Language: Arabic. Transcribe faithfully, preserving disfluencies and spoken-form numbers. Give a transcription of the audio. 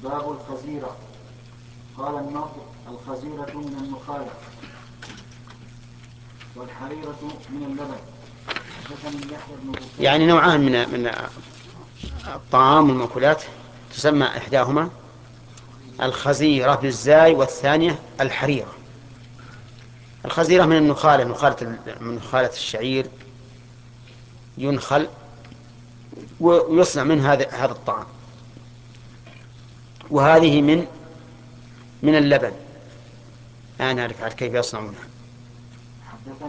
باب الخزيرة. قال النضر: الخزيرة من النخالة، والحريرة من اللبن. حدثني يحيى بن بكير. يعني نوعان من من الطعام والمأكولات تسمى إحداهما الخزيرة بالزاي والثانية الحريرة. الخزيرة من النخالة، نخالة من نخالة الشعير، ينخل ويصنع من هذا هذا الطعام. وهذه من من اللبن، لا نعرف كيف يصنعونها.